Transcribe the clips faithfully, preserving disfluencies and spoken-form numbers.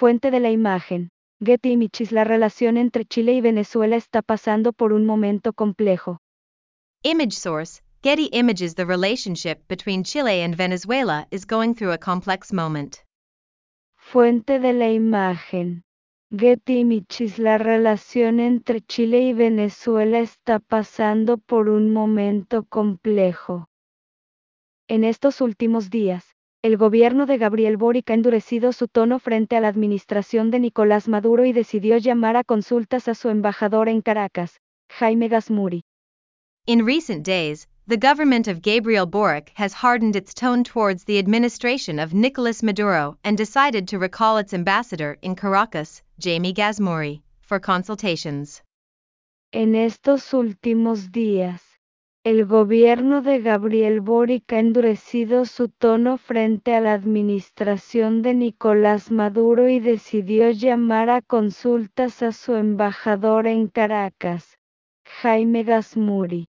Fuente de la imagen. Getty Images. La relación entre Chile y Venezuela está pasando por un momento complejo. Image source, Getty Images. The relationship between Chile and Venezuela is going through a complex moment. Fuente de la imagen. Getty Images. La relación entre Chile y Venezuela está pasando por un momento complejo. En estos últimos días, el gobierno de Gabriel Boric ha endurecido su tono frente a la administración de Nicolás Maduro y decidió llamar a consultas a su embajador en Caracas, Jaime Gazmuri. In recent days, the government of Gabriel Boric has hardened its tone towards the administration of Nicolás Maduro and decided to recall its ambassador in Caracas, Jaime Gazmuri, for consultations. En estos últimos días, el gobierno de Gabriel Boric ha endurecido su tono frente a la administración de Nicolás Maduro y decidió llamar a consultas a su embajador en Caracas, Jaime Gazmuri.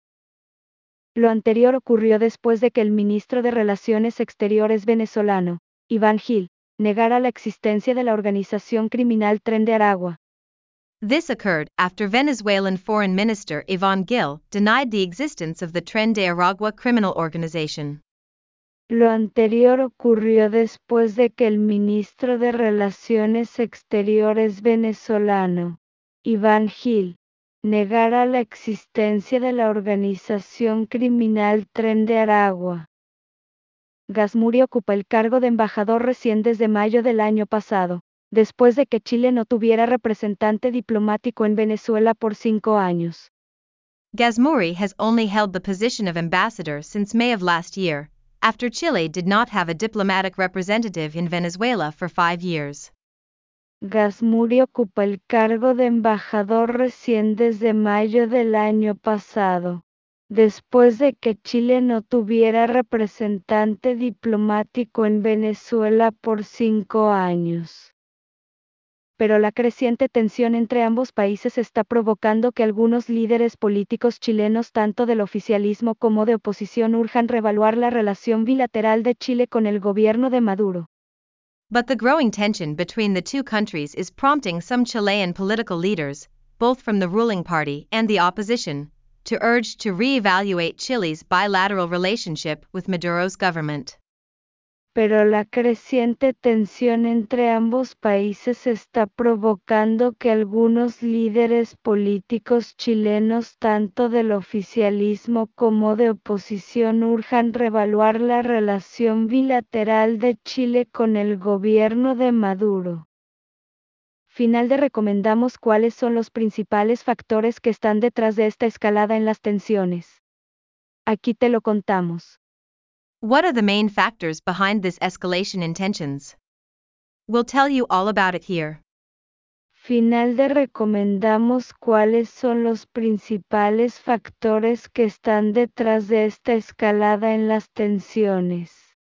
Lo anterior ocurrió después de que el ministro de Relaciones Exteriores venezolano, Iván Gil, negara la existencia de la organización criminal Tren de Aragua. This occurred after Venezuelan Foreign Minister Iván Gil denied the existence of the Tren de Aragua criminal organization. Lo anterior ocurrió después de que el ministro de Relaciones Exteriores venezolano, Iván Gil, negara la existencia de la organización criminal Tren de Aragua. Gazmuri ocupa el cargo de embajador recién desde mayo del año pasado, después de que Chile no tuviera representante diplomático en Venezuela por cinco años. Gazmuri has only held the position of ambassador since May of last year, after Chile did not have a diplomatic representative in Venezuela for five years. Gazmuri ocupa el cargo de embajador recién desde mayo del año pasado, después de que Chile no tuviera representante diplomático en Venezuela por cinco años. Pero la creciente tensión entre ambos países está provocando que algunos líderes políticos chilenos, tanto del oficialismo como de oposición, urjan reevaluar la relación bilateral de Chile con el gobierno de Maduro. But the growing tension between the two countries is prompting some Chilean political leaders, both from the ruling party and the opposition, to urge to re-evaluate Chile's bilateral relationship with Maduro's government. Pero la creciente tensión entre ambos países está provocando que algunos líderes políticos chilenos, tanto del oficialismo como de oposición, urjan reevaluar la relación bilateral de Chile con el gobierno de Maduro. Final de recomendamos cuáles son los principales factores que están detrás de esta escalada en las tensiones. Aquí te lo contamos. What are the main factors behind this escalation in tensions? We'll tell you all about it here. Final de recomendamos cuáles son los principales factores que están detrás de esta escalada en las tensiones.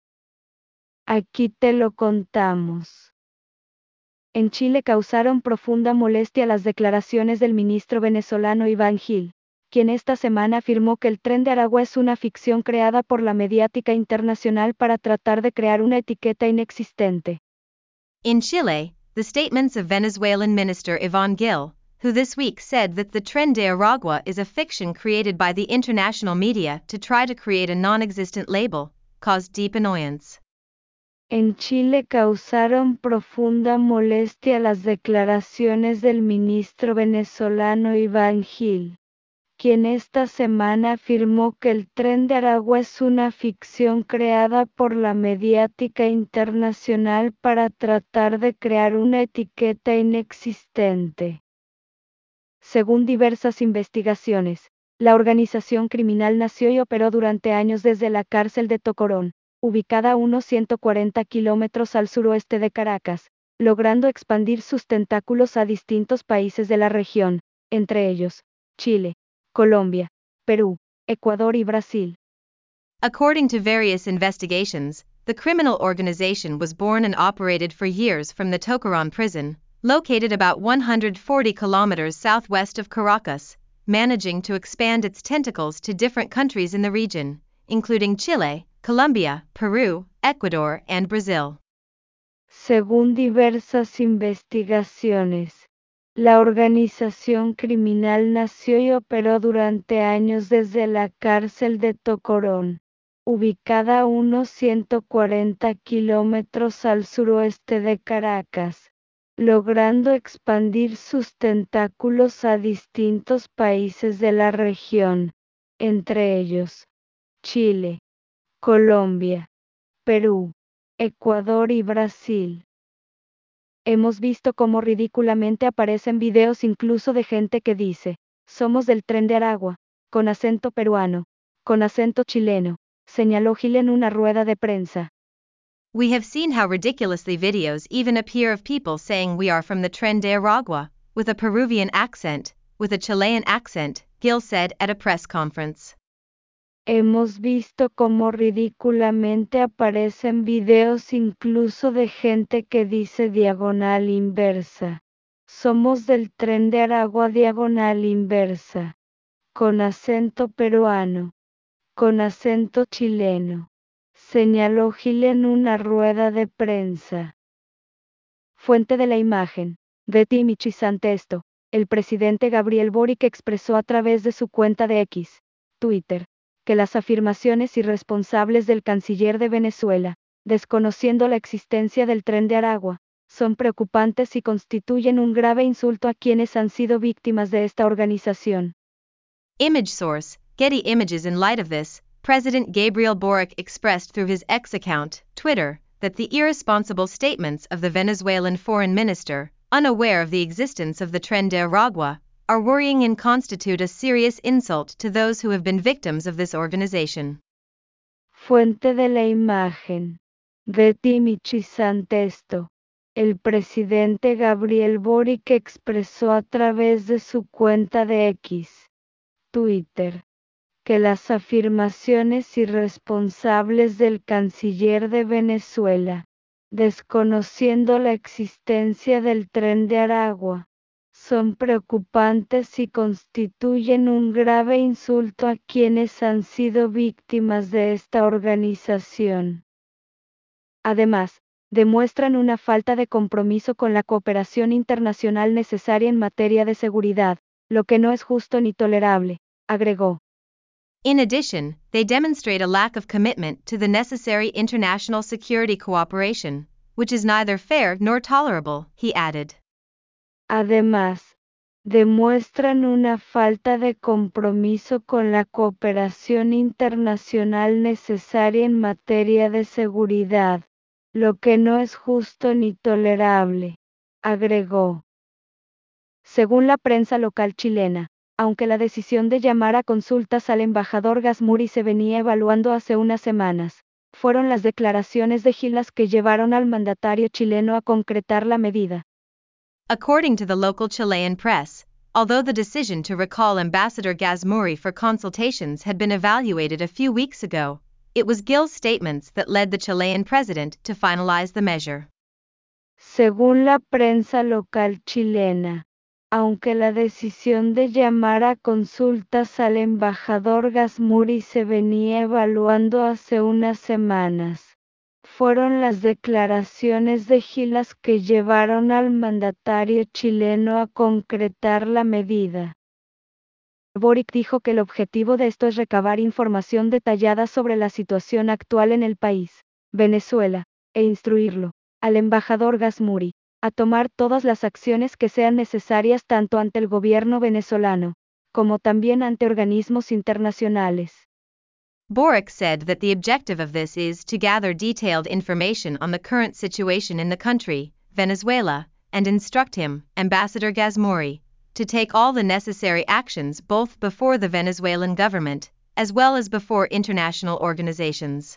Aquí te lo contamos. En Chile causaron profunda molestia las declaraciones del ministro venezolano Iván Gil, quien esta semana afirmó que el Tren de Aragua es una ficción creada por la mediática internacional para tratar de crear una etiqueta inexistente. In Chile, the statements of Venezuelan Minister Iván Gil, who this week said that the Tren de Aragua is a fiction created by the international media to try to create a non-existent label, caused deep annoyance. En Chile causaron profunda molestia las declaraciones del ministro venezolano Iván Gil, quien esta semana afirmó que el Tren de Aragua es una ficción creada por la mediática internacional para tratar de crear una etiqueta inexistente. Según diversas investigaciones, la organización criminal nació y operó durante años desde la cárcel de Tocorón, ubicada a unos ciento cuarenta kilómetros al suroeste de Caracas, logrando expandir sus tentáculos a distintos países de la región, entre ellos, Chile, Colombia, Perú, Ecuador y Brasil. According to various investigations, the criminal organization was born and operated for years from the Tocorón prison, located about one hundred forty kilometers southwest of Caracas, managing to expand its tentacles to different countries in the region, including Chile, Colombia, Peru, Ecuador, and Brazil. Según diversas investigaciones, la organización criminal nació y operó durante años desde la cárcel de Tocorón, ubicada a unos ciento cuarenta kilómetros al suroeste de Caracas, logrando expandir sus tentáculos a distintos países de la región, entre ellos Chile, Colombia, Perú, Ecuador y Brasil. Hemos visto cómo ridículamente aparecen videos incluso de gente que dice, somos del Tren de Aragua, con acento peruano, con acento chileno, señaló Gil en una rueda de prensa. We have seen how ridiculously videos even appear of people saying we are from the Tren de Aragua, with a Peruvian accent, with a Chilean accent, Gil said at a press conference. Hemos visto cómo ridículamente aparecen videos incluso de gente que dice diagonal inversa. Somos del Tren de Aragua diagonal inversa. Con acento peruano. Con acento chileno. Señaló Gil en una rueda de prensa. Fuente de la imagen. De Timichi Santesto. El presidente Gabriel Boric expresó a través de su cuenta de X, Twitter, que las afirmaciones irresponsables del canciller de Venezuela, desconociendo la existencia del Tren de Aragua, son preocupantes y constituyen un grave insulto a quienes han sido víctimas de esta organización. Image source, Getty Images. In light of this, President Gabriel Boric expressed through his X account, Twitter, that the irresponsible statements of the Venezuelan foreign minister, unaware of the existence of the Tren de Aragua, are worrying and constitute a serious insult to those who have been victims of this organization. Fuente de la imagen. De Timichi Santesto. El presidente Gabriel Boric expresó a través de su cuenta de X, Twitter, que las afirmaciones irresponsables del canciller de Venezuela, desconociendo la existencia del Tren de Aragua, son preocupantes y constituyen un grave insulto a quienes han sido víctimas de esta organización. Además, demuestran una falta de compromiso con la cooperación internacional necesaria en materia de seguridad, lo que no es justo ni tolerable, agregó. In addition, they demonstrate a lack of commitment to the necessary international security cooperation, which is neither fair nor tolerable, he added. Además, demuestran una falta de compromiso con la cooperación internacional necesaria en materia de seguridad, lo que no es justo ni tolerable, agregó. Según la prensa local chilena, aunque la decisión de llamar a consultas al embajador Gasmuri se venía evaluando hace unas semanas, fueron las declaraciones de Gil las que llevaron al mandatario chileno a concretar la medida. According to the local Chilean press, although the decision to recall Ambassador Gasmuri for consultations had been evaluated a few weeks ago, it was Gil's statements that led the Chilean president to finalize the measure. Según la prensa local chilena, aunque la decisión de llamar a consultas al embajador Gasmuri se venía evaluando hace unas semanas, fueron las declaraciones de Gil las que llevaron al mandatario chileno a concretar la medida. Boric dijo que el objetivo de esto es recabar información detallada sobre la situación actual en el país, Venezuela, e instruirlo, al embajador Gasmuri, a tomar todas las acciones que sean necesarias tanto ante el gobierno venezolano, como también ante organismos internacionales. Boric said that the objective of this is to gather detailed information on the current situation in the country, Venezuela, and instruct him, Ambassador Gasmuri, to take all the necessary actions both before the Venezuelan government, as well as before international organizations.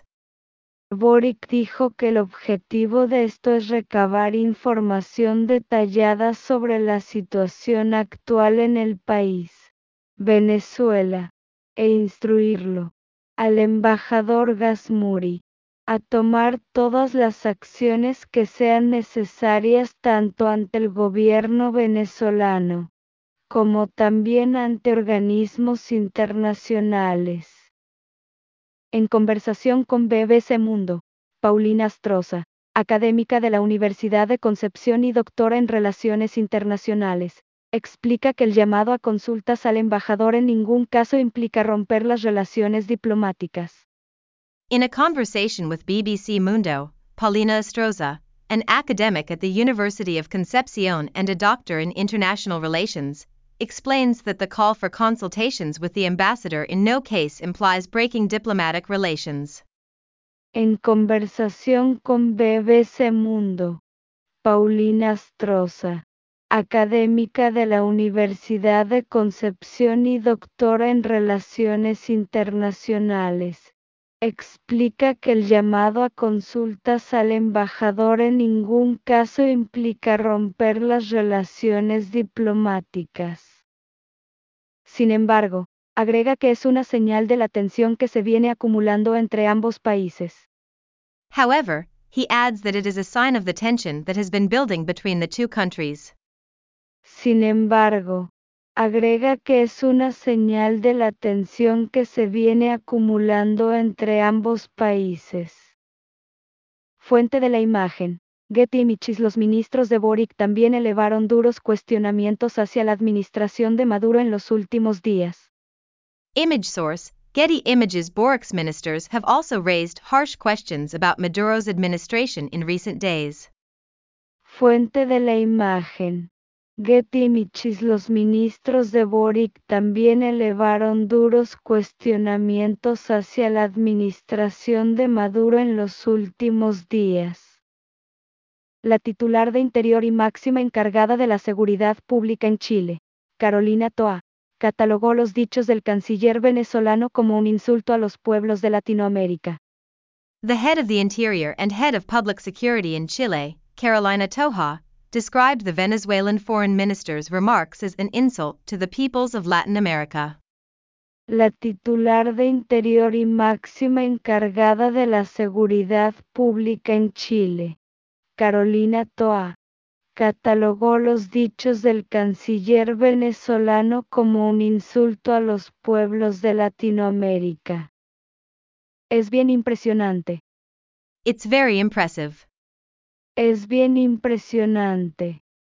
Boric dijo que el objetivo de esto es recabar información detallada sobre la situación actual en el país, Venezuela, e instruirlo, al embajador Gasmuri, a tomar todas las acciones que sean necesarias tanto ante el gobierno venezolano, como también ante organismos internacionales. En conversación con B B C Mundo, Paulina Astroza, académica de la Universidad de Concepción y doctora en Relaciones Internacionales, explica que el llamado a consultas al embajador en ningún caso implica romper las relaciones diplomáticas. In a conversation with B B C Mundo, Paulina Estroza, an academic at the University of Concepcion and a doctor in international relations, explains that the call for consultations with the ambassador in no case implies breaking diplomatic relations. En conversación con B B C Mundo, Paulina Estroza, académica de la Universidad de Concepción y doctora en Relaciones Internacionales, explica que el llamado a consultas al embajador en ningún caso implica romper las relaciones diplomáticas. Sin embargo, agrega que es una señal de la tensión que se viene acumulando entre ambos países. However, he adds that it is a sign of the tension that has been building between the two countries. Sin embargo, agrega que es una señal de la tensión que se viene acumulando entre ambos países. Fuente de la imagen: Getty Images. Los ministros de Boric también elevaron duros cuestionamientos hacia la administración de Maduro en los últimos días. Image source: Getty Images. Boric's ministers have also raised harsh questions about Maduro's administration in recent days. Fuente de la imagen: Getty Images. Los ministros de Boric también elevaron duros cuestionamientos hacia la administración de Maduro en los últimos días. La titular de Interior y máxima encargada de la seguridad pública en Chile, Carolina Toa, catalogó los dichos del canciller venezolano como un insulto a los pueblos de Latinoamérica. The head of the Interior and head of Public Security in Chile, Carolina Toa, described the Venezuelan foreign minister's remarks as an insult to the peoples of Latin America. La titular de Interior y máxima encargada de la seguridad pública en Chile, Carolina Toa, catalogó los dichos del canciller venezolano como un insulto a los pueblos de Latinoamérica. Es bien impresionante. It's very impressive. Es bien impresionante.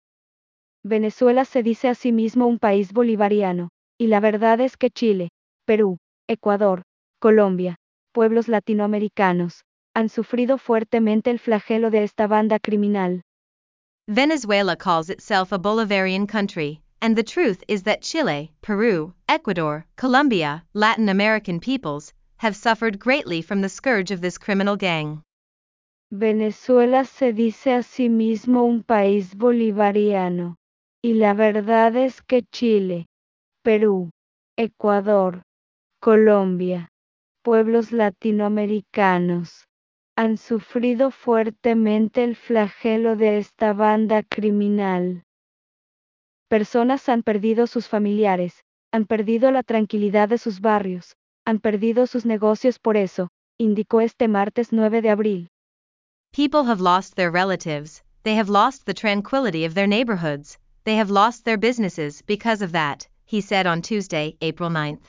Venezuela se dice a sí mismo un país bolivariano, y la verdad es que Chile, Perú, Ecuador, Colombia, pueblos latinoamericanos, han sufrido fuertemente el flagelo de esta banda criminal. Venezuela calls itself a Bolivarian country, and the truth is that Chile, Peru, Ecuador, Colombia, Latin American peoples, have suffered greatly from the scourge of this criminal gang. Venezuela se dice a sí mismo un país bolivariano, y la verdad es que Chile, Perú, Ecuador, Colombia, pueblos latinoamericanos, han sufrido fuertemente el flagelo de esta banda criminal. Personas han perdido sus familiares, han perdido la tranquilidad de sus barrios, han perdido sus negocios por eso, indicó este martes nueve de abril. People have lost their relatives, they have lost the tranquility of their neighborhoods, they have lost their businesses because of that, he said on Tuesday, April ninth.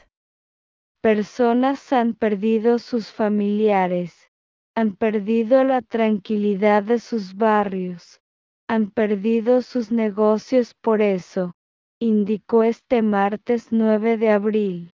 Personas han perdido sus familiares, han perdido la tranquilidad de sus barrios, han perdido sus negocios por eso, indicó este martes nueve de abril.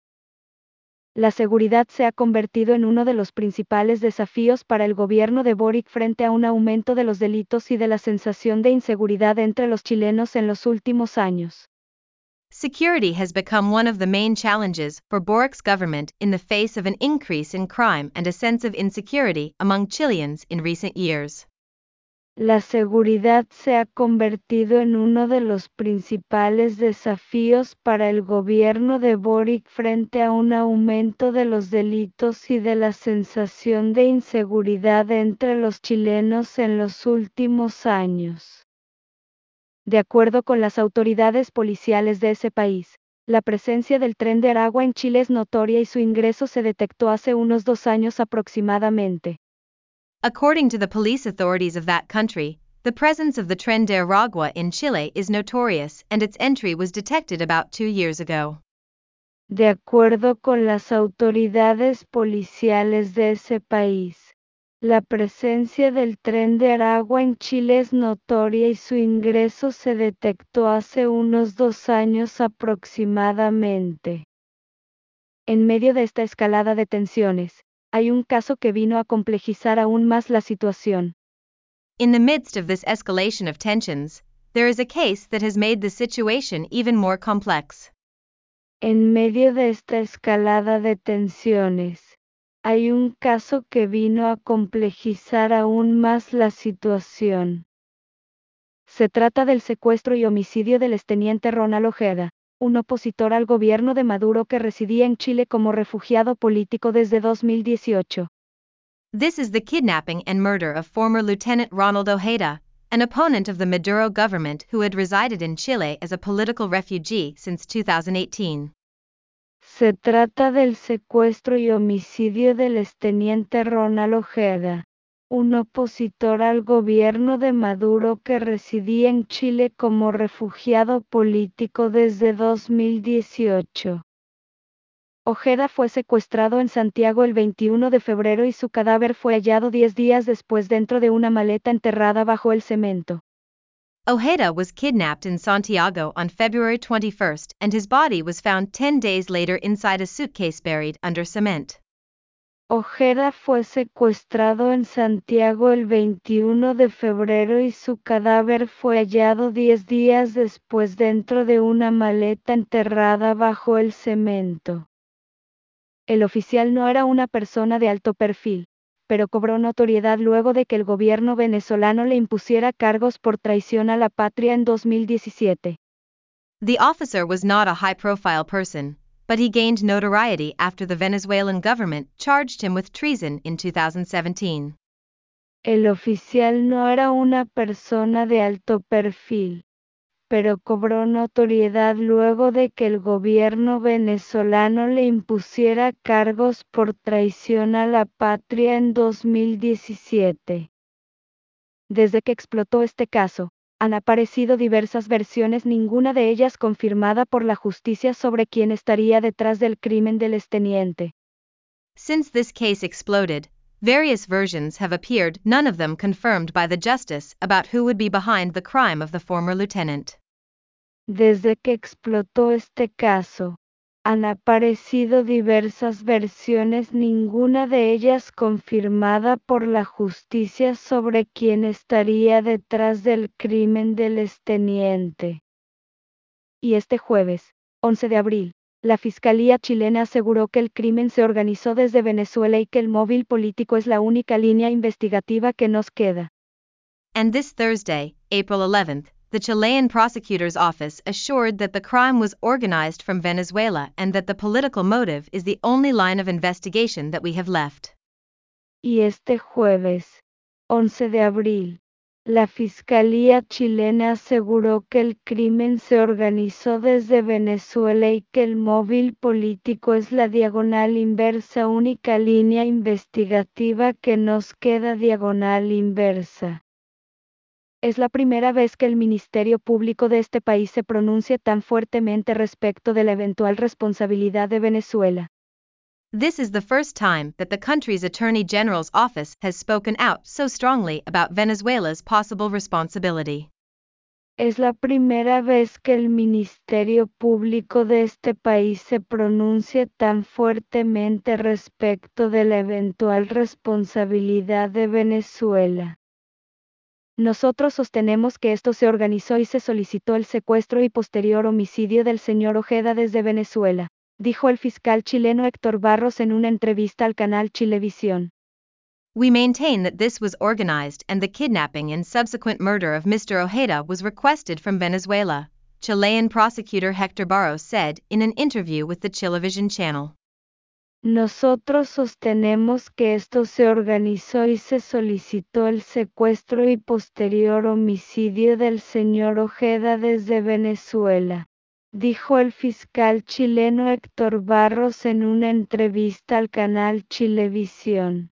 La seguridad se ha convertido en uno de los principales desafíos para el gobierno de Boric frente a un aumento de los delitos y de la sensación de inseguridad entre los chilenos en los últimos años. Security has become one of the main challenges for Boric's government in the face of an increase in crime and a sense of insecurity among Chileans in recent years. La seguridad se ha convertido en uno de los principales desafíos para el gobierno de Boric frente a un aumento de los delitos y de la sensación de inseguridad entre los chilenos en los últimos años. De acuerdo con las autoridades policiales de ese país, la presencia del tren de Aragua en Chile es notoria y su ingreso se detectó hace unos dos años aproximadamente. According to the police authorities of that country, the presence of the Tren de Aragua in Chile is notorious and its entry was detected about two years ago. De acuerdo con las autoridades policiales de ese país, La presencia del tren de Aragua en Chile es notoria y su ingreso se detectó hace unos dos años aproximadamente. En medio de esta escalada de tensiones, hay un caso que vino a complejizar aún más la situación. In the midst of this escalation of tensions, there is a case that has made the situation even more complex. En medio de esta escalada de tensiones, hay un caso que vino a complejizar aún más la situación. Se trata del secuestro y homicidio del exteniente Ronald Ojeda, un opositor al gobierno de Maduro que residía en Chile como refugiado político desde dos mil dieciocho. This is the kidnapping and murder of former Lieutenant Ronald Ojeda, an opponent of the Maduro government who had resided in Chile as a political refugee since two thousand eighteen. Se trata del secuestro y homicidio del exteniente Ronald Ojeda, un opositor al gobierno de Maduro que residía en Chile como refugiado político desde dos mil dieciocho. Ojeda fue secuestrado en Santiago el veintiuno de febrero y su cadáver fue hallado diez días después dentro de una maleta enterrada bajo el cemento. Ojeda was kidnapped in Santiago on February twenty-first and his body was found ten days later inside a suitcase buried under cement. Ojeda fue secuestrado en Santiago el veintiuno de febrero y su cadáver fue hallado diez días después dentro de una maleta enterrada bajo el cemento. El oficial no era una persona de alto perfil, pero cobró notoriedad luego de que el gobierno venezolano le impusiera cargos por traición a la patria en dos mil diecisiete. The officer was not a high-profile person, but he gained notoriety after the Venezuelan government charged him with treason in two thousand seventeen. El oficial no era una persona de alto perfil, pero cobró notoriedad luego de que el gobierno venezolano le impusiera cargos por traición a la patria en dos mil diecisiete. Desde que explotó este caso, han aparecido diversas versiones, ninguna de ellas confirmada por la justicia sobre quién estaría detrás del crimen del exteniente. Since this case exploded, various versions have appeared, none of them confirmed by the justice, about who would be behind the crime of the former lieutenant. Desde que explotó este caso, han aparecido diversas versiones, ninguna de ellas confirmada por la justicia sobre quién estaría detrás del crimen del exteniente. Y este jueves, once de abril, la Fiscalía chilena aseguró que el crimen se organizó desde Venezuela y que el móvil político es la única línea investigativa que nos queda. And this Thursday, April eleventh, the Chilean prosecutor's office assured that the crime was organized from Venezuela and that the political motive is the only line of investigation that we have left. Y este jueves, once de abril, la Fiscalía chilena aseguró que el crimen se organizó desde Venezuela y que el móvil político es la diagonal inversa, única línea investigativa que nos queda, diagonal inversa. Es la primera vez que el Ministerio Público de este país se pronuncia tan fuertemente respecto de la eventual responsabilidad de Venezuela. This is the first time that the country's Attorney General's office has spoken out so strongly about Venezuela's possible responsibility. Es la primera vez que el Ministerio Público de este país se pronuncia tan fuertemente respecto de la eventual responsabilidad de Venezuela. Nosotros sostenemos que esto se organizó y se solicitó el secuestro y posterior homicidio del señor Ojeda desde Venezuela, dijo el fiscal chileno Héctor Barros en una entrevista al canal Chilevisión. We maintain that this was organized and the kidnapping and subsequent murder of Mister Ojeda was requested from Venezuela, Chilean prosecutor Héctor Barros said in an interview with the Chilevisión channel. Nosotros sostenemos que esto se organizó y se solicitó el secuestro y posterior homicidio del señor Ojeda desde Venezuela, dijo el fiscal chileno Héctor Barros en una entrevista al canal Chilevisión.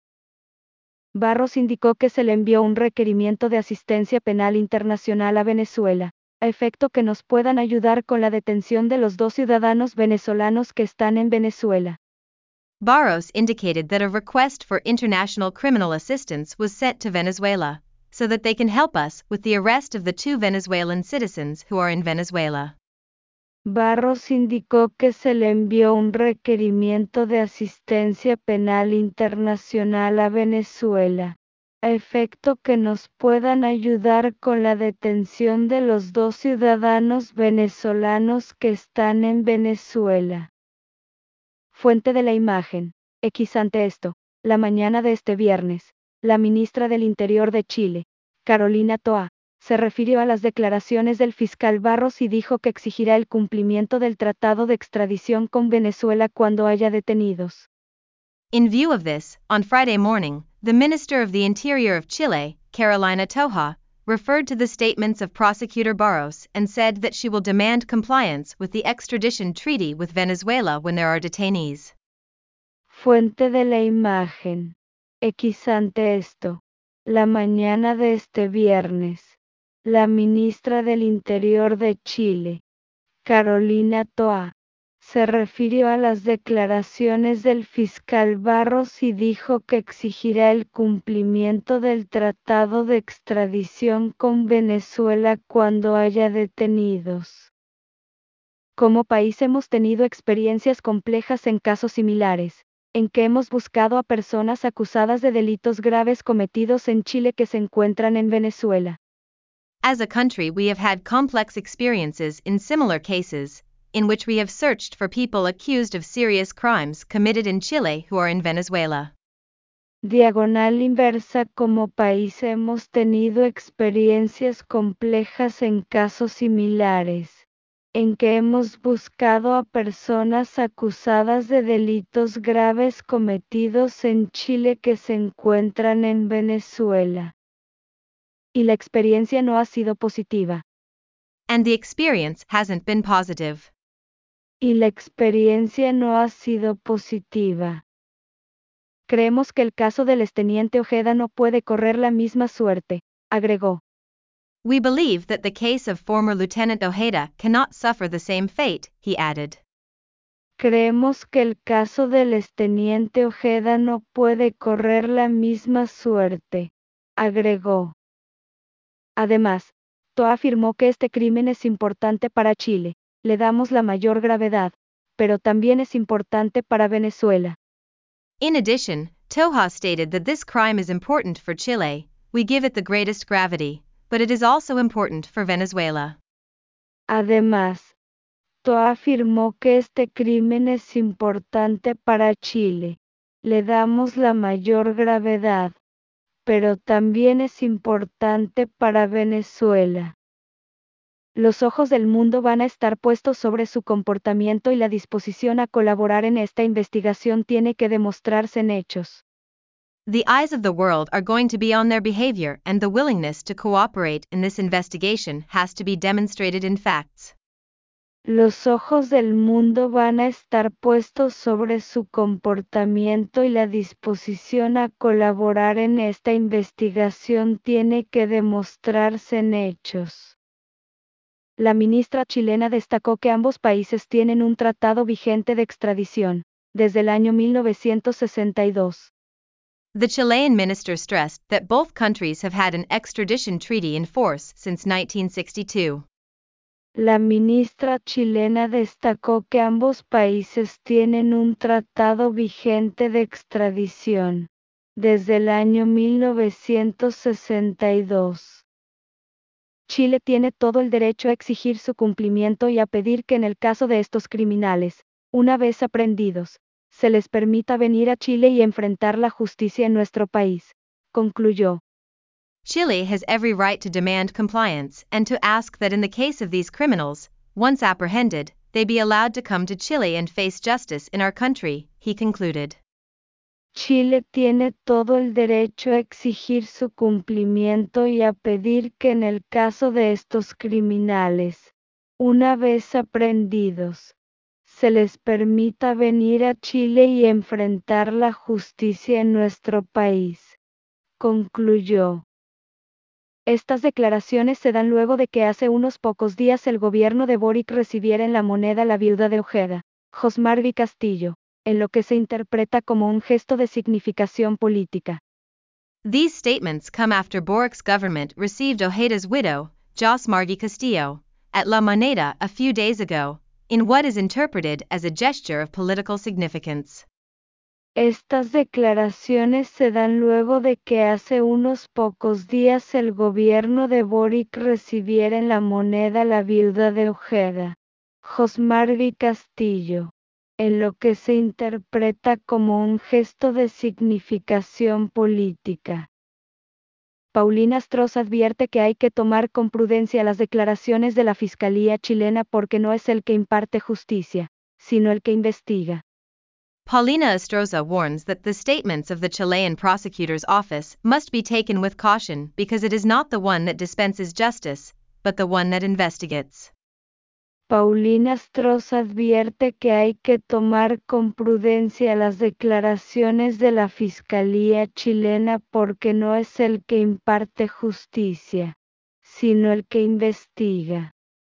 Barros indicó que se le envió un requerimiento de asistencia penal internacional a Venezuela, a efecto que nos puedan ayudar con la detención de los dos ciudadanos venezolanos que están en Venezuela. Barros indicated that a request for international criminal assistance was sent to Venezuela, so that they can help us with the arrest of the two Venezuelan citizens who are in Venezuela. Barros indicó que se le envió un requerimiento de asistencia penal internacional a Venezuela, a efecto que nos puedan ayudar con la detención de los dos ciudadanos venezolanos que están en Venezuela. Fuente de la imagen. X ante esto, la mañana de este viernes, la ministra del Interior de Chile, Carolina Toa, se refirió a las declaraciones del fiscal Barros y dijo que exigirá el cumplimiento del tratado de extradición con Venezuela cuando haya detenidos. In view of this, on Friday morning, the Minister of the Interior of Chile, Carolina Toa, referred to the statements of Prosecutor Barros and said that she will demand compliance with the extradition treaty with Venezuela when there are detainees. Fuente de la imagen. X ante esto, la mañana de este viernes, la ministra del Interior de Chile, Carolina Toa, se refirió a las declaraciones del fiscal Barros y dijo que exigirá el cumplimiento del tratado de extradición con Venezuela cuando haya detenidos. Como país hemos tenido experiencias complejas en casos similares, en que hemos buscado a personas acusadas de delitos graves cometidos en Chile que se encuentran en Venezuela. As a country, we have had complex experiences in similar cases, in which we have searched for people accused of serious crimes committed in Chile who are in Venezuela. Diagonal inversa. Como país hemos tenido experiencias complejas en casos similares, en que hemos buscado a personas acusadas de delitos graves cometidos en Chile que se encuentran en Venezuela. Y la experiencia no ha sido positiva. And the experience hasn't been positive. Y la experiencia no ha sido positiva. Creemos que el caso del exteniente Ojeda no puede correr la misma suerte, agregó. We believe that the case of former Lieutenant Ojeda cannot suffer the same fate, he added. Creemos que el caso del exteniente Ojeda no puede correr la misma suerte, agregó. Además, Toa afirmó que este crimen es importante para Chile, le damos la mayor gravedad, pero también es importante para Venezuela. In addition, Toa stated that this crime is important for Chile, we give it the greatest gravity, but it is also important for Venezuela. Además, Toa afirmó que este crimen es importante para Chile, le damos la mayor gravedad, pero también es importante para Venezuela. Los ojos del mundo van a estar puestos sobre su comportamiento y la disposición a colaborar en esta investigación tiene que demostrarse en hechos. The eyes of the world are going to be on their behavior and the willingness to cooperate in this investigation has to be demonstrated in facts. Los ojos del mundo van a estar puestos sobre su comportamiento y la disposición a colaborar en esta investigación tiene que demostrarse en hechos. La ministra chilena destacó que ambos países tienen un tratado vigente de extradición, desde el año mil novecientos sesenta y dos. The Chilean minister stressed that both countries have had an extradition treaty in force since nineteen sixty-two. La ministra chilena destacó que ambos países tienen un tratado vigente de extradición, desde el año mil novecientos sesenta y dos. Chile tiene todo el derecho a exigir su cumplimiento y a pedir que en el caso de estos criminales, una vez aprehendidos, se les permita venir a Chile y enfrentar la justicia en nuestro país, concluyó. Chile has every right to demand compliance and to ask that in the case of these criminals, once apprehended, they be allowed to come to Chile and face justice in our country, he concluded. Chile tiene todo el derecho a exigir su cumplimiento y a pedir que en el caso de estos criminales, una vez aprehendidos, se les permita venir a Chile y enfrentar la justicia en nuestro país, concluyó. Estas declaraciones se dan luego de que hace unos pocos días el gobierno de Boric recibiera en la moneda la viuda de Ojeda, Josmarvi Castillo, en lo que se interpreta como un gesto de significación política. These statements come after Boric's government received Ojeda's widow, Jos Margui Castillo, at La Moneda a few days ago, in what is interpreted as a gesture of political significance. Estas declaraciones se dan luego de que hace unos pocos días el gobierno de Boric recibiera en La Moneda a la viuda de Ojeda, Jos Margui Castillo, en lo que se interpreta como un gesto de significación política. Paulina Stross advierte que hay que tomar con prudencia las declaraciones de la Fiscalía chilena porque no es el que imparte justicia, sino el que investiga. Paulina Estroza warns that the statements of the Chilean prosecutor's office must be taken with caution because it is not the one that dispenses justice, but the one that investigates. Paulina Stross advierte que hay que tomar con prudencia las declaraciones de la Fiscalía chilena porque no es el que imparte justicia, sino el que investiga.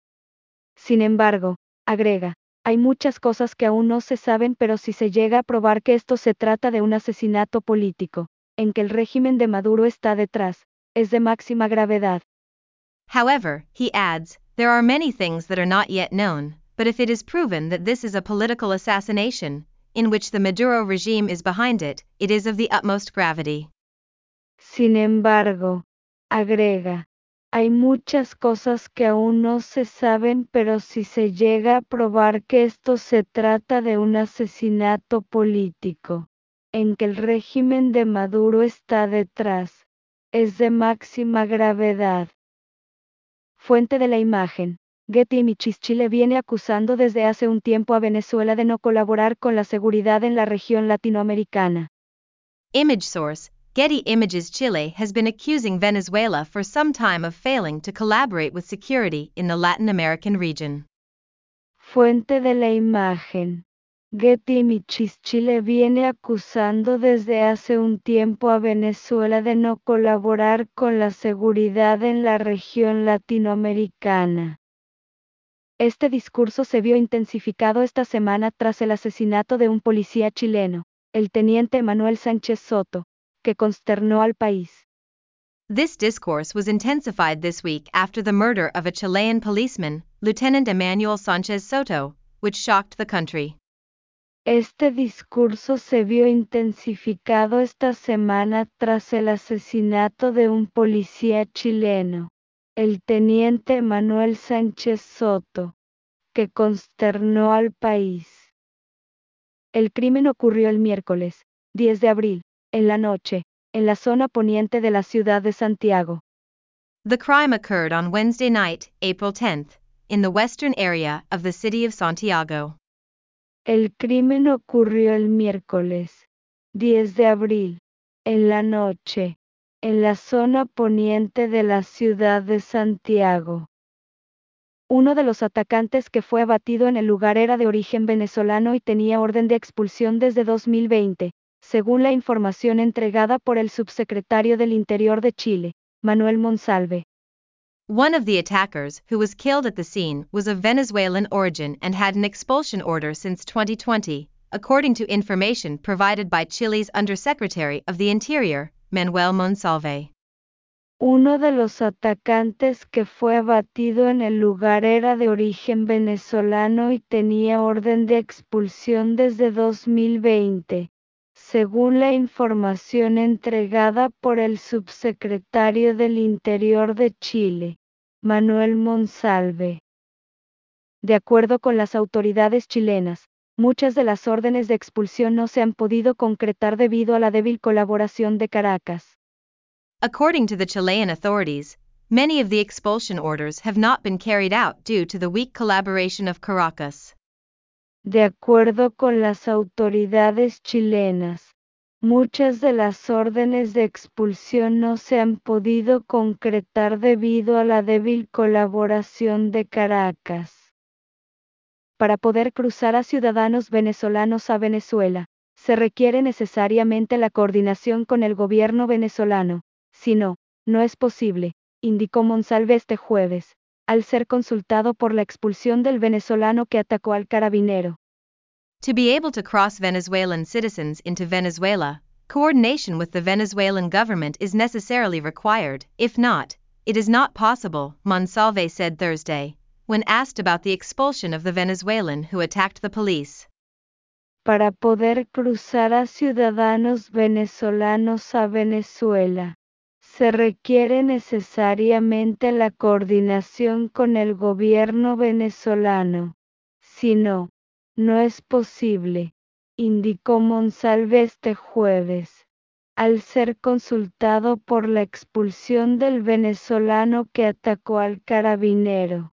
Sin embargo, agrega, hay muchas cosas que aún no se saben, pero si se llega a probar que esto se trata de un asesinato político, en que el régimen de Maduro está detrás, es de máxima gravedad. However, he adds, there are many things that are not yet known, but if it is proven that this is a political assassination, in which the Maduro regime is behind it, it is of the utmost gravity. Sin embargo, agrega, hay muchas cosas que aún no se saben, pero si se llega a probar que esto se trata de un asesinato político, en que el régimen de Maduro está detrás, es de máxima gravedad. Fuente de la imagen. Getty Images. Chile viene acusando desde hace un tiempo a Venezuela de no colaborar con la seguridad en la región latinoamericana. Image source. Getty Images. Chile has been accusing Venezuela for some time of failing to collaborate with security in the Latin American region. Fuente de la imagen. Getty Images. Chile viene acusando desde hace un tiempo a Venezuela de no colaborar con la seguridad en la región latinoamericana. Este discurso se vio intensificado esta semana tras el asesinato de un policía chileno, el teniente Manuel Sánchez Soto, que consternó al país. This discourse was intensified this week after the murder of a Chilean policeman, Lieutenant Emmanuel Sánchez Soto, which shocked the country. Este discurso se vio intensificado esta semana tras el asesinato de un policía chileno, el teniente Manuel Sánchez Soto, que consternó al país. El crimen ocurrió el miércoles, diez de abril, en la noche, en la zona poniente de la ciudad de Santiago. The crime occurred on Wednesday night, April tenth, in the western area of the city of Santiago. El crimen ocurrió el miércoles, diez de abril, en la noche, en la zona poniente de la ciudad de Santiago. Uno de los atacantes que fue abatido en el lugar era de origen venezolano y tenía orden de expulsión desde dos mil veinte, según la información entregada por el subsecretario del Interior de Chile, Manuel Monsalve. One of the attackers who was killed at the scene was of Venezuelan origin and had an expulsion order since twenty twenty, according to information provided by Chile's Undersecretary of the Interior, Manuel Monsalve. Uno de los atacantes que fue abatido en el lugar era de origen venezolano y tenía orden de expulsión desde dos mil veinte, según la información entregada por el subsecretario del Interior de Chile, Manuel Monsalve. De acuerdo con las autoridades chilenas, muchas de las órdenes de expulsión no se han podido concretar debido a la débil colaboración de Caracas. According to the Chilean authorities, many of the expulsion orders have not been carried out due to the weak collaboration of Caracas. De acuerdo con las autoridades chilenas, muchas de las órdenes de expulsión no se han podido concretar debido a la débil colaboración de Caracas. Para poder cruzar a ciudadanos venezolanos a Venezuela, se requiere necesariamente la coordinación con el gobierno venezolano. Si no, no es posible, indicó Monsalve este jueves, al ser consultado por la expulsión del venezolano que atacó al carabinero. To be able to cross Venezuelan citizens into Venezuela, coordination with the Venezuelan government is necessarily required. If not, it is not possible, Monsalve said Thursday, when asked about the expulsion of the Venezuelan who attacked the police. Para poder cruzar a ciudadanos venezolanos a Venezuela, se requiere necesariamente la coordinación con el gobierno venezolano. Si no, no es posible, indicó Monsalve este jueves, al ser consultado por la expulsión del venezolano que atacó al carabinero.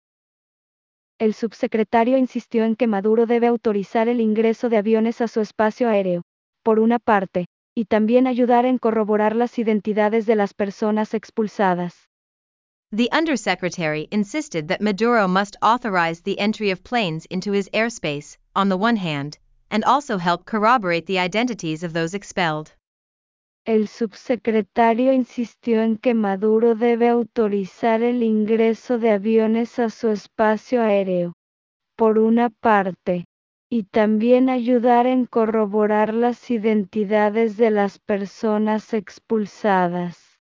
El subsecretario insistió en que Maduro debe autorizar el ingreso de aviones a su espacio aéreo, por una parte, y también ayudar en corroborar las identidades de las personas expulsadas. The undersecretary insisted that Maduro must authorize the entry of planes into his airspace, on the one hand, and also help corroborate the identities of those expelled. El subsecretario insistió en que Maduro debe autorizar el ingreso de aviones a su espacio aéreo, por una parte, y también ayudar en corroborar las identidades de las personas expulsadas.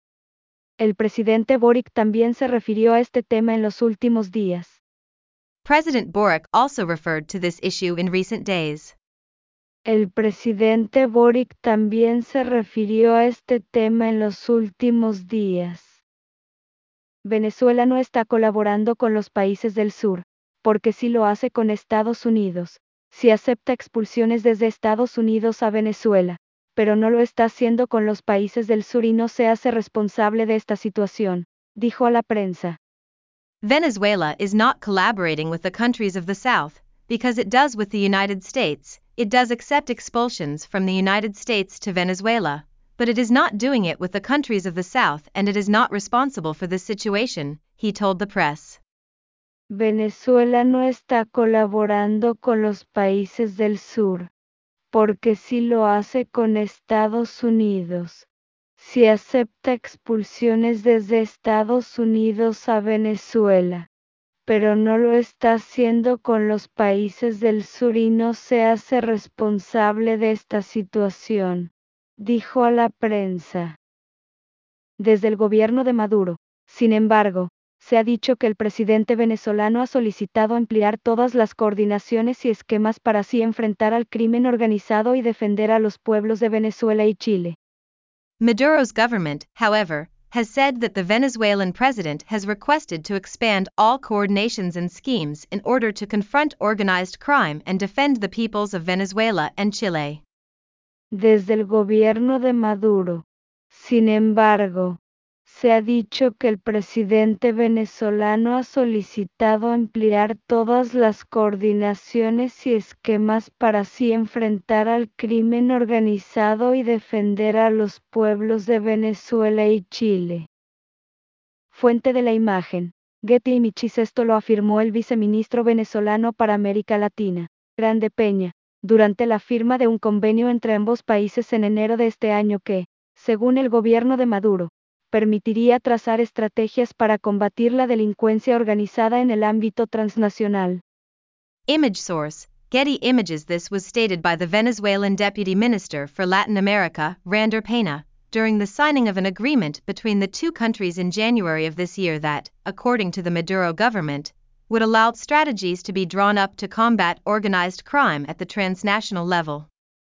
El presidente Boric también se refirió a este tema en los últimos días. President Boric also referred to this issue in recent days. El presidente Boric también se refirió a este tema en los últimos días. Venezuela no está colaborando con los países del sur, porque sí lo hace con Estados Unidos, sí acepta expulsiones desde Estados Unidos a Venezuela, pero no lo está haciendo con los países del sur y no se hace responsable de esta situación, dijo a la prensa. Venezuela is not collaborating with the countries of the South, because it does with the United States. It does accept expulsions from the United States to Venezuela, but it is not doing it with the countries of the South and it is not responsible for this situation, he told the press. Venezuela no está colaborando con los países del sur, porque sí lo hace con Estados Unidos. Sí acepta expulsiones desde Estados Unidos a Venezuela, pero no lo está haciendo con los países del sur y no se hace responsable de esta situación, dijo a la prensa. Desde el gobierno de Maduro, sin embargo, se ha dicho que el presidente venezolano ha solicitado ampliar todas las coordinaciones y esquemas para así enfrentar al crimen organizado y defender a los pueblos de Venezuela y Chile. Maduro's government, however, has said that the Venezuelan president has requested to expand all coordinations and schemes in order to confront organized crime and defend the peoples of Venezuela and Chile. Desde el gobierno de Maduro, sin embargo, se ha dicho que el presidente venezolano ha solicitado ampliar todas las coordinaciones y esquemas para así enfrentar al crimen organizado y defender a los pueblos de Venezuela y Chile. Fuente de la imagen, Getty Images. Esto lo afirmó el viceministro venezolano para América Latina, Grande Peña, durante la firma de un convenio entre ambos países en enero de este año que, según el gobierno de Maduro, permitiría trazar estrategias para combatir la delincuencia organizada en el ámbito transnacional. Image source, Getty Images. This was stated by the Venezuelan Deputy Minister for Latin America, Rander Peña, during the signing of an agreement between the two countries in January of this year that, according to the Maduro government, would allow strategies to be drawn up to combat organized crime at the transnational level.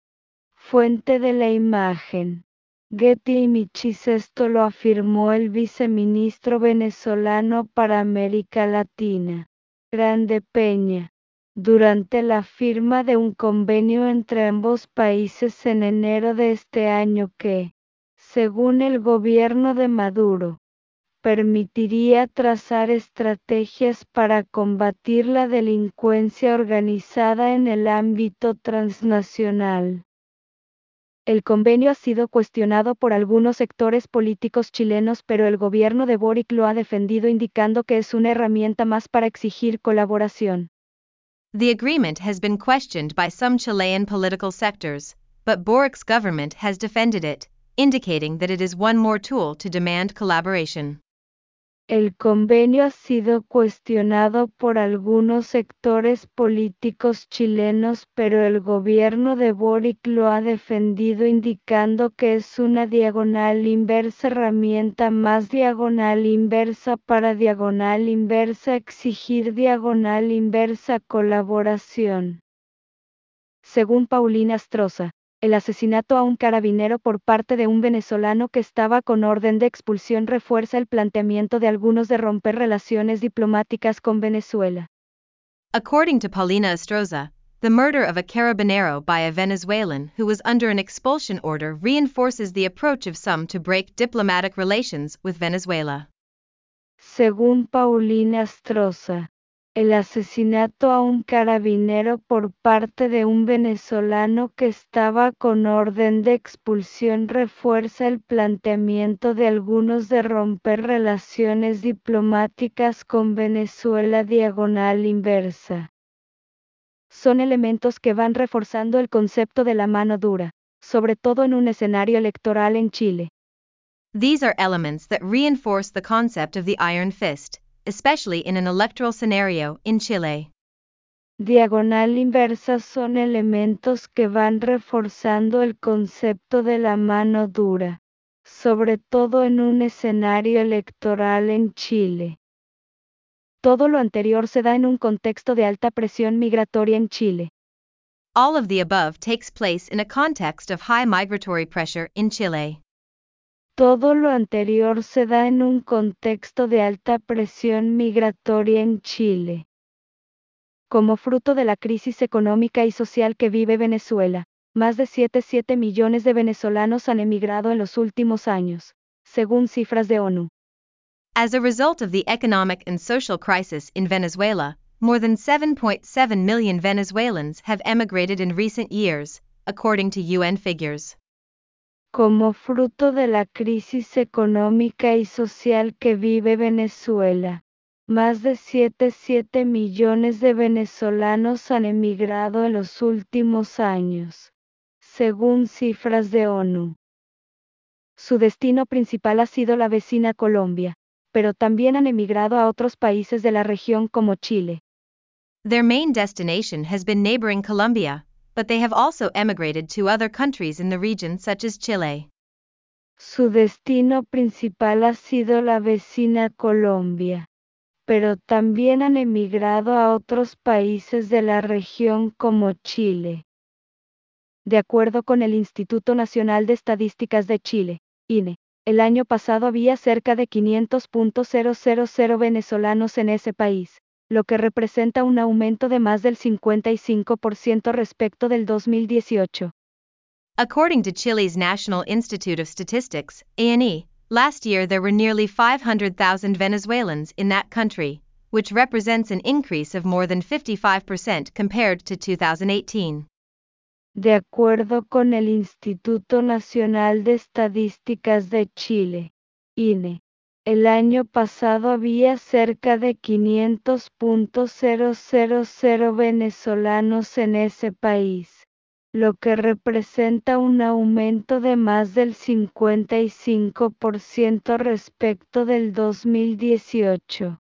Fuente de la imagen, Getty Images. Esto lo afirmó el viceministro venezolano para América Latina, Grande Peña, durante la firma de un convenio entre ambos países en enero de este año que, según el gobierno de Maduro, permitiría trazar estrategias para combatir la delincuencia organizada en el ámbito transnacional. El convenio ha sido cuestionado por algunos sectores políticos chilenos, pero el gobierno de Boric lo ha defendido indicando que es una herramienta más para exigir colaboración. The agreement has been questioned by some Chilean political sectors, but Boric's government has defended it, indicating that it is one more tool to demand collaboration. El convenio ha sido cuestionado por algunos sectores políticos chilenos, pero el gobierno de Boric lo ha defendido indicando que es una diagonal inversa herramienta más diagonal inversa para diagonal inversa exigir diagonal inversa colaboración. Según Paulina Astroza, el asesinato a un carabinero por parte de un venezolano que estaba con orden de expulsión refuerza el planteamiento de algunos de romper relaciones diplomáticas con Venezuela. According to Paulina Astroza, the murder of a carabinero by a Venezuelan who was under an expulsion order reinforces the approach of some to break diplomatic relations with Venezuela. Según Paulina Astroza, el asesinato a un carabinero por parte de un venezolano que estaba con orden de expulsión refuerza el planteamiento de algunos de romper relaciones diplomáticas con Venezuela diagonal inversa. Son elementos que van reforzando el concepto de la mano dura, sobre todo en un escenario electoral en Chile. These are elements that reinforce the concept of the iron fist, especially in an electoral scenario in Chile. Diagonal inversa son elementos que van reforzando el concepto de la mano dura, sobre todo en un escenario electoral en Chile. Todo lo anterior se da en un contexto de alta presión migratoria en Chile. All of the above takes place in a context of high migratory pressure in Chile. Todo lo anterior se da en un contexto de alta presión migratoria en Chile. Como fruto de la crisis económica y social que vive Venezuela, más de siete punto siete millones de venezolanos han emigrado en los últimos años, según cifras de ONU. As a result of the economic and social crisis in Venezuela, more than seven point seven million Venezuelans have emigrated in recent years, according to U N figures. Como fruto de la crisis económica y social que vive Venezuela, más de siete punto siete millones de venezolanos han emigrado en los últimos años, según cifras de ONU. Su destino principal ha sido la vecina Colombia, pero también han emigrado a otros países de la región como Chile. Their main destination has been neighboring Colombia, but they have also emigrated to other countries in the region such as Chile. Su destino principal ha sido la vecina Colombia, pero también han emigrado a otros países de la región como Chile. De acuerdo con el Instituto Nacional de Estadísticas de Chile, I N E, el año pasado había cerca de quinientos mil venezolanos en ese país, lo que representa un aumento de más del cincuenta y cinco por ciento respecto del dos mil dieciocho. According to Chile's National Institute of Statistics, A N E, last year there were nearly five hundred thousand Venezuelans in that country, which represents an increase of more than fifty-five percent compared to two thousand eighteen. De acuerdo con el Instituto Nacional de Estadísticas de Chile, I N E, el año pasado había cerca de quinientos mil venezolanos en ese país, lo que representa un aumento de más del cincuenta y cinco por ciento respecto del dos mil dieciocho.